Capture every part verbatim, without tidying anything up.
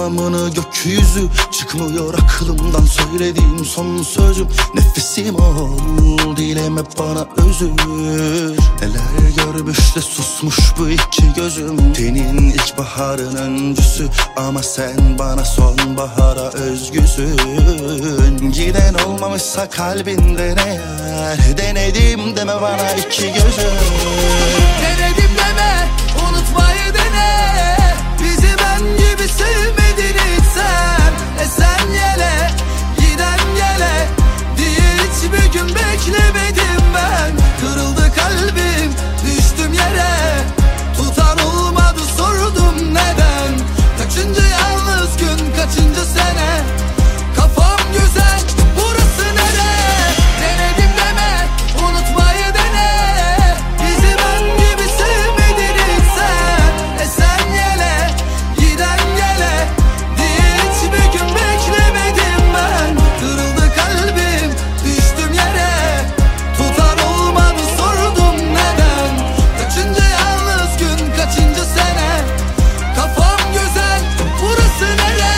anlamını gökyüzü. Çıkmıyor aklımdan söylediğim son sözüm. Nefesim ol, dileme bana özür. Neler görmüş de susmuş bu iki gözüm. Tenin ilkbaharın öncüsü ama sen bana sonbahara özgüsün. Giden olmamışsa kalbinde ne yer? Denedim deme bana iki gözüm. Denedim deme, unutmayı dene. Bizi ben gibi sevmedin hiç sen. E sen yele, giden gele diye hiçbir gün beklemedim ben. Kırıldı kalbim, düştüm yere. Tutan olmadı, sordum neden. Kaçıncı yalnız gün, kaçıncı sene. Kafam güzel, burası nere? Denedim deme, unutmayı dene. Bizi ben gibi sevmedin hiç sen. E sen yele, giden gele diye hiçbir gün beklemedim ben. Kırıldı kalbim, düştüm yere. Tutan olmadı, sordum neden. Kaçıncı yalnız gün, kaçıncı sene. Kafam güzel, burası nere?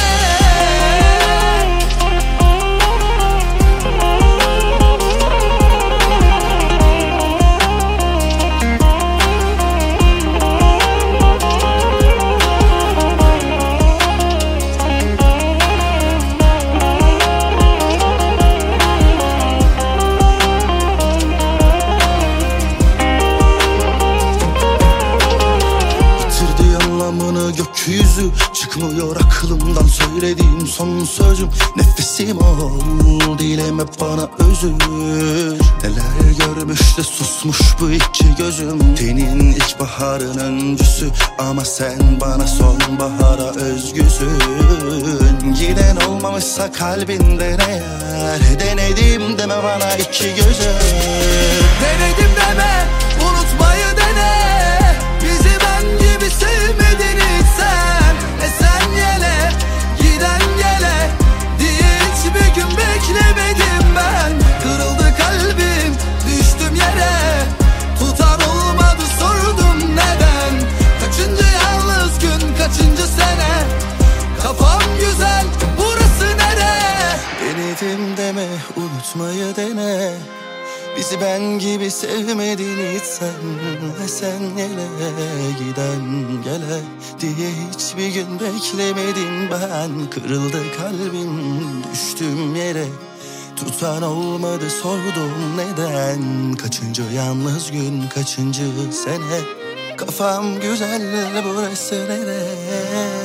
Anlamını gökyüzü. Çıkmıyor aklımdan söylediğim son sözüm. Nefesim ol, dileme bana özür. Neler görmüş de susmuş bu iki gözüm. Tenin ilkbaharın öncüsü ama sen bana sonbahara özgüsün. Giden olmamışsa kalbinde ne yer? Denedim deme bana iki gözüm. Denedim deme, unutmayı dene. Bizi ben gibi sevmedin hiç sen. E sen yele, giden gele diye hiçbir gün beklemedim ben. Kırıldı kalbim, düştüm yere. Tutan olmadı, sordum neden. Kaçıncı yalnız gün, kaçıncı sene. Kafam güzel, burası nere? Denedim deme, unutmayı dene. Bizi ben gibi sevmedin hiç sen. Ve sen gele, giden gele diye hiçbir gün beklemedim ben. Kırıldı kalbim, düştüm yere. Tutan olmadı, sordum neden. Kaçıncı yalnız gün, kaçıncı sene. Kafam güzel, burası nere?